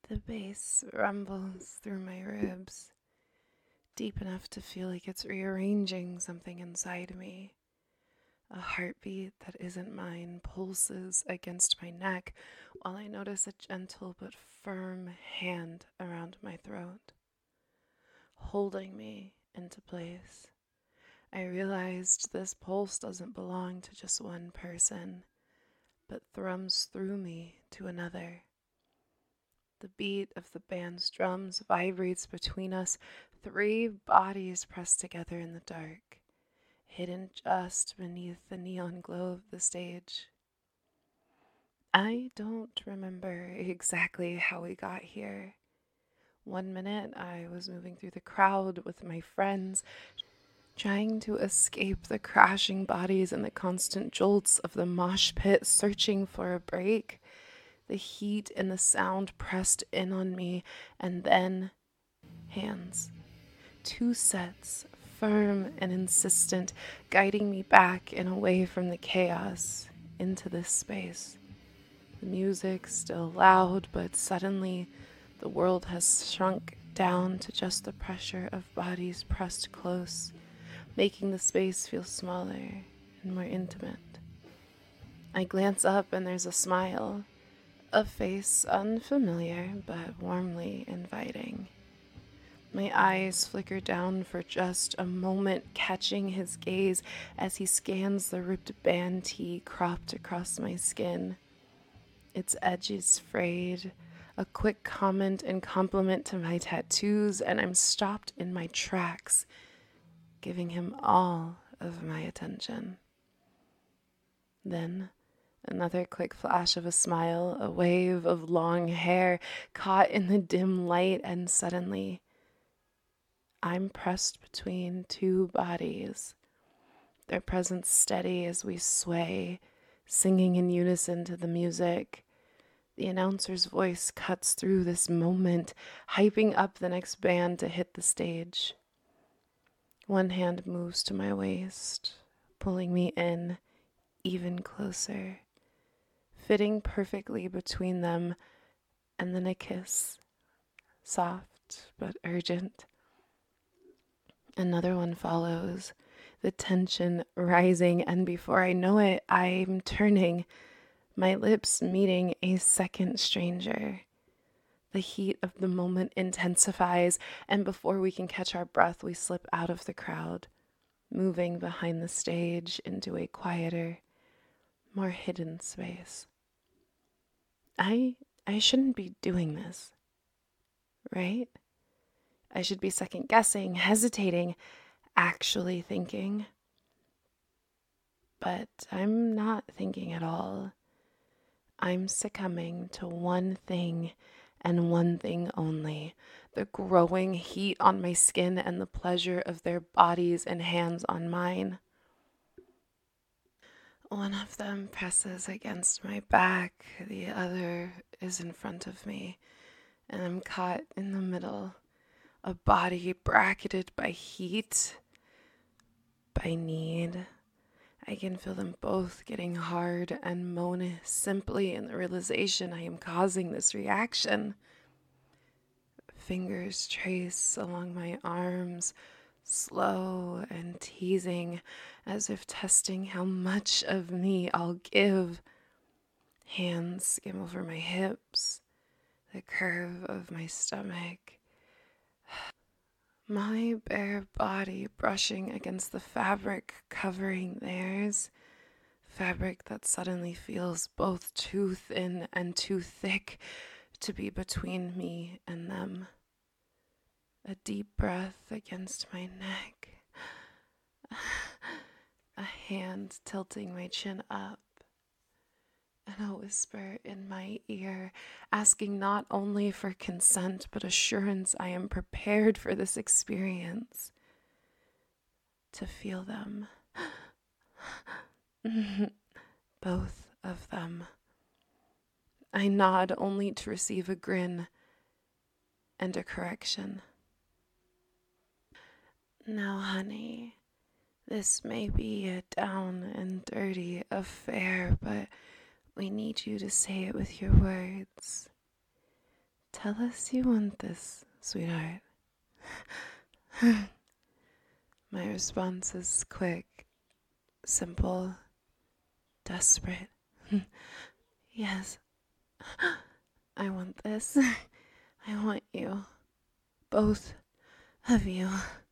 The bass rumbles through my ribs, deep enough to feel like it's rearranging something inside me. A heartbeat that isn't mine pulses against my neck while I notice a gentle but firm hand around my throat, holding me into place. I realized this pulse doesn't belong to just one person, but thrums through me to another. The beat of the band's drums vibrates between us, three bodies pressed together in the dark, hidden just beneath the neon glow of the stage. I don't remember exactly how we got here. One minute I was moving through the crowd with my friends, trying to escape the crashing bodies and the constant jolts of the mosh pit, searching for a break. The heat and the sound pressed in on me, and then hands. Two sets, firm and insistent, guiding me back and away from the chaos into this space. The music still loud, but suddenly the world has shrunk down to just the pressure of bodies pressed close, making the space feel smaller and more intimate. I glance up and there's a smile, a face unfamiliar but warmly inviting. My eyes flicker down for just a moment, catching his gaze as he scans the ripped band tee cropped across my skin. Its edges frayed, a quick comment and compliment to my tattoos, and I'm stopped in my tracks, giving him all of my attention. Then, another quick flash of a smile, a wave of long hair caught in the dim light, and suddenly, I'm pressed between two bodies, their presence steady as we sway, singing in unison to the music. The announcer's voice cuts through this moment, hyping up the next band to hit the stage. One hand moves to my waist, pulling me in even closer, fitting perfectly between them, and then a kiss, soft but urgent. Another one follows, the tension rising, and before I know it, I'm turning, my lips meeting a second stranger. The heat of the moment intensifies, and before we can catch our breath, we slip out of the crowd, moving behind the stage into a quieter, more hidden space. I shouldn't be doing this, right? I should be second guessing, hesitating, actually thinking. But I'm not thinking at all. I'm succumbing to one thing and one thing only: the growing heat on my skin and the pleasure of their bodies and hands on mine. One of them presses against my back, the other is in front of me, and I'm caught in the middle, a body bracketed by heat, by need. I can feel them both getting hard and moan simply in the realization I am causing this reaction. Fingers trace along my arms, slow and teasing, as if testing how much of me I'll give. Hands skim over my hips, the curve of my stomach, my bare body brushing against the fabric covering theirs. Fabric that suddenly feels both too thin and too thick to be between me and them. A deep breath against my neck, a hand tilting my chin up, and a whisper in my ear asking not only for consent but assurance I am prepared for this experience. To feel them. Both of them. I nod only to receive a grin and a correction. Now, honey, this may be a down and dirty affair, but we need you to say it with your words. Tell us you want this, sweetheart. My response is quick, simple, desperate. Yes, I want this. I want you. Both of you.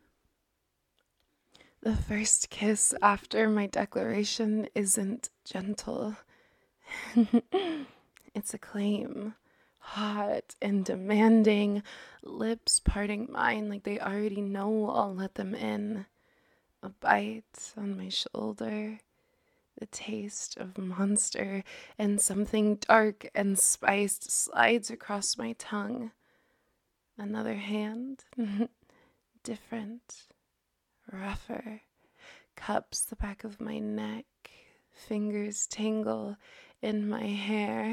The first kiss after my declaration isn't gentle. It's a claim. Hot and demanding, lips parting mine like they already know I'll let them in. A bite on my shoulder, the taste of monster, and something dark and spiced slides across my tongue. Another hand, different, rougher, cups the back of my neck, fingers tingle in my hair.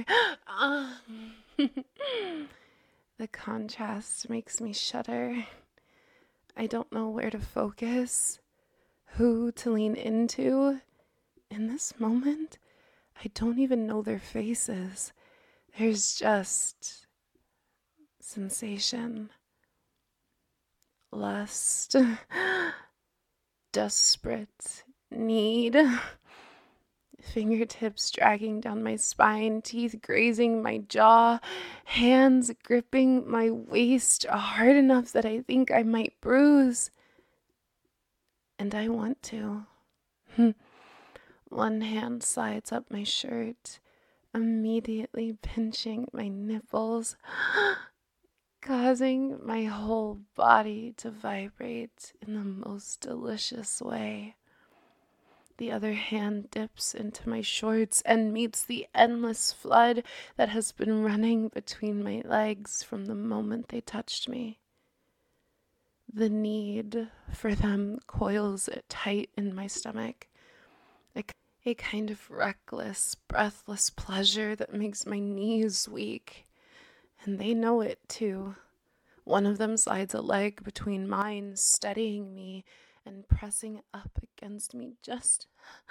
The contrast makes me shudder. I don't know where to focus, who to lean into. In this moment, I don't even know their faces. There's just sensation, lust, desperate need. Fingertips dragging down my spine, teeth grazing my jaw, hands gripping my waist hard enough that I think I might bruise. And I want to. One hand slides up my shirt, immediately pinching my nipples, causing my whole body to vibrate in the most delicious way. The other hand dips into my shorts and meets the endless flood that has been running between my legs from the moment they touched me. The need for them coils tight in my stomach, a kind of reckless, breathless pleasure that makes my knees weak. And they know it too. One of them slides a leg between mine, steadying me and pressing up against me just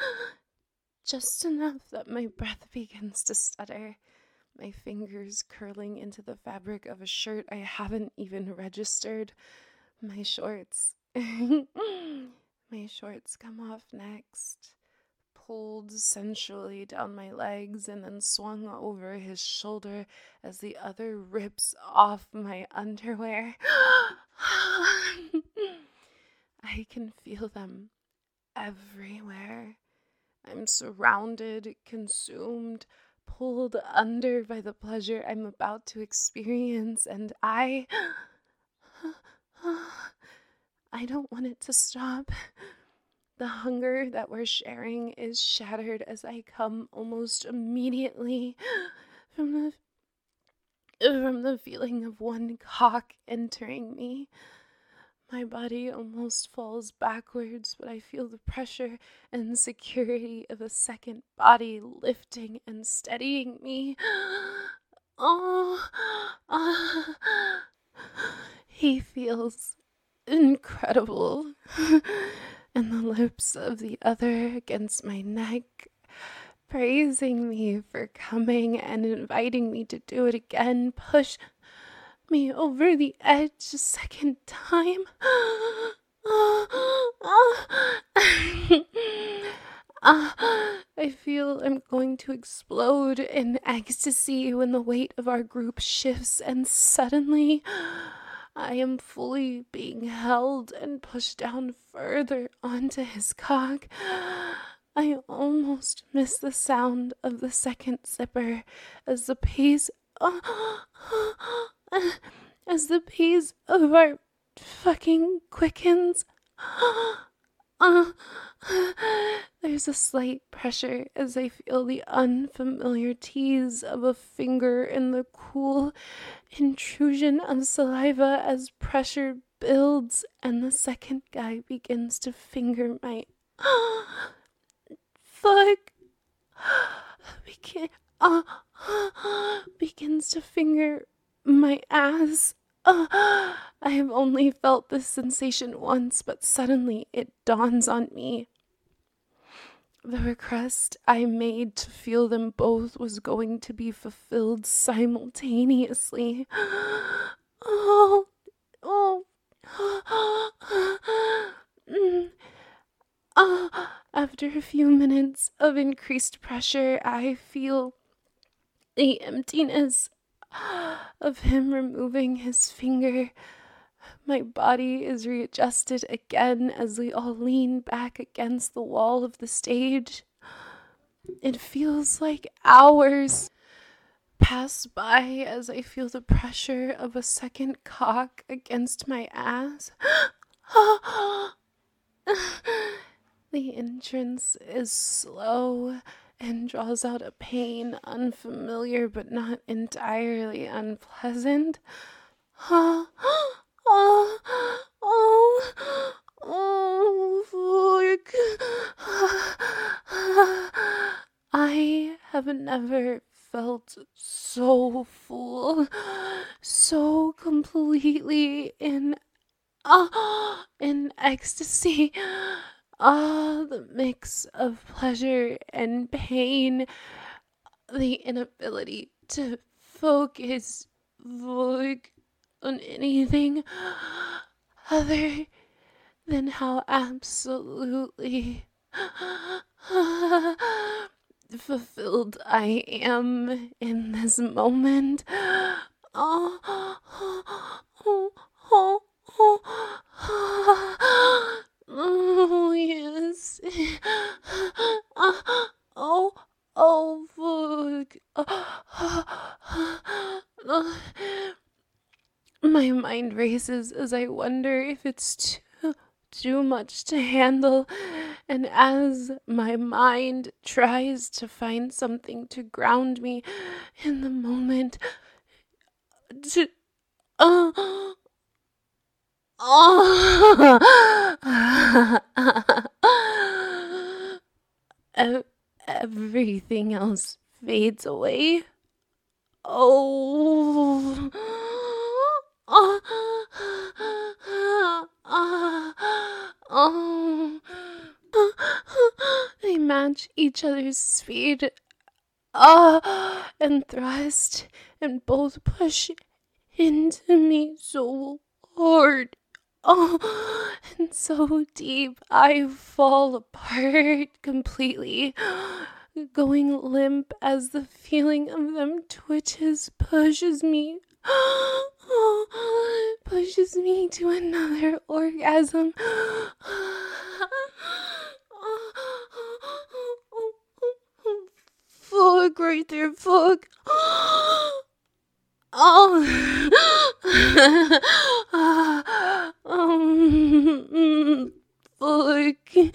enough that my breath begins to stutter, my fingers curling into the fabric of a shirt I haven't even registered. My shorts. My shorts come off next, pulled sensually down my legs and then swung over his shoulder as the other rips off my underwear. I can feel them everywhere. I'm surrounded, consumed, pulled under by the pleasure I'm about to experience, and I don't want it to stop. The hunger that we're sharing is shattered as I come almost immediately from the feeling of one cock entering me. My body almost falls backwards, but I feel the pressure and security of a second body lifting and steadying me. He feels incredible. And the lips of the other against my neck, praising me for coming and inviting me to do it again, push me over the edge a second time. I feel I'm going to explode in ecstasy when the weight of our group shifts, and suddenly I am fully being held and pushed down further onto his cock. I almost miss the sound of the second zipper as the pace of our fucking quickens. There's a slight pressure as I feel the unfamiliar tease of a finger in the cool intrusion of saliva as pressure builds and the second guy begins to finger my fuck. Begins to finger my ass. I have only felt this sensation once, but suddenly it dawns on me. The request I made to feel them both was going to be fulfilled simultaneously. Oh, oh. Mm. After a few minutes of increased pressure, I feel the emptiness of him removing his finger. My body is readjusted again as we all lean back against the wall of the stage. It feels like hours pass by as I feel the pressure of a second cock against my ass. The entrance is slow and draws out a pain unfamiliar but not entirely unpleasant. Fuck. I have never felt so full, so completely in ecstasy. The mix of pleasure and pain, the inability to focus on anything other than how absolutely fulfilled I am in this moment. Oh, yes. Fuck. My mind races as I wonder if it's too much to handle, and as my mind tries to find something to ground me in the moment, to everything else fades away. Oh. Oh. They match each other's speed. And thrust, and both push into me so hard. And so deep, I fall apart completely, going limp as the feeling of them pushes me to another orgasm. Fuck right there, fuck. Fuck.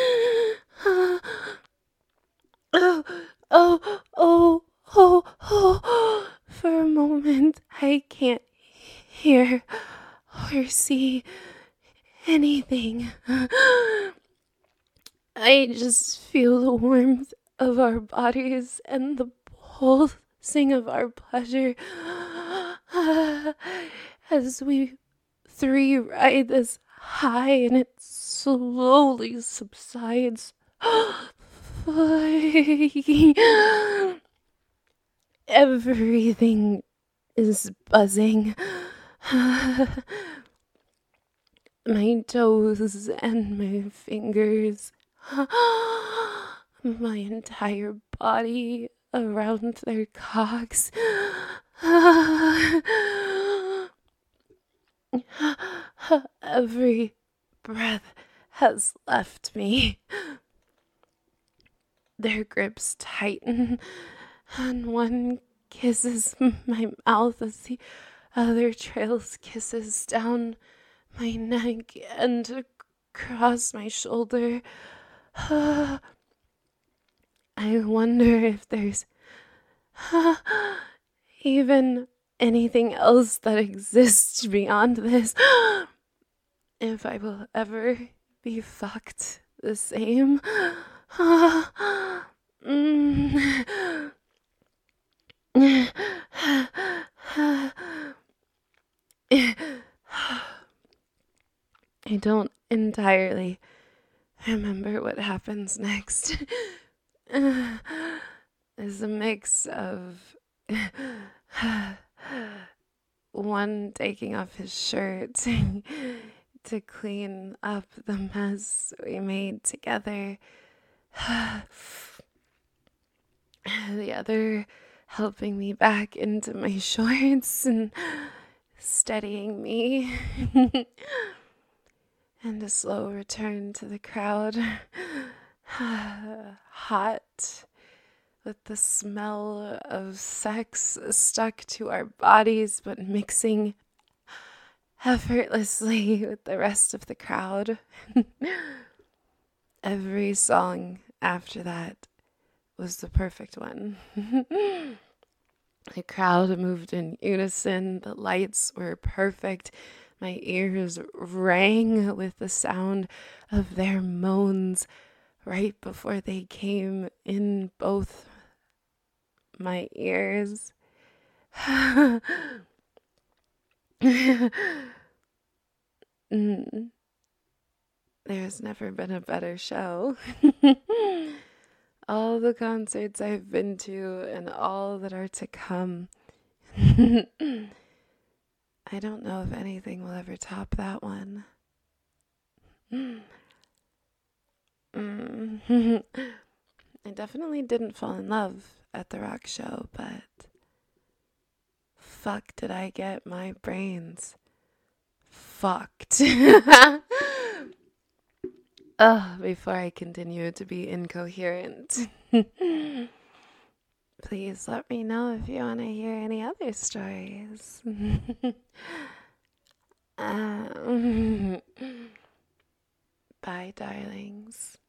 For a moment, I can't hear or see anything. I just feel the warmth of our bodies and the pulsing of our pleasure as we three ride this high and it slowly subsides. Everything is buzzing. My toes and my fingers, my entire body around their cocks. Every breath has left me. Their grips tighten, and one kisses my mouth as the other trails kisses down my neck and across my shoulder. I wonder if there's even anything else that exists beyond this. If I will ever be fucked the same. I don't entirely I remember what happens next is a mix of one taking off his shirt to clean up the mess we made together, the other helping me back into my shorts and steadying me, and a slow return to the crowd, hot, with the smell of sex stuck to our bodies but mixing effortlessly with the rest of the crowd. Every song after that was the perfect one. The crowd moved in unison, the lights were perfect, my ears rang with the sound of their moans right before they came in both my ears. There's never been a better show. All the concerts I've been to and all that are to come. I don't know if anything will ever top that one. I definitely didn't fall in love at the rock show, but fuck did I get my brains fucked. Before I continue to be incoherent. Please let me know if you want to hear any other stories. Bye, darlings.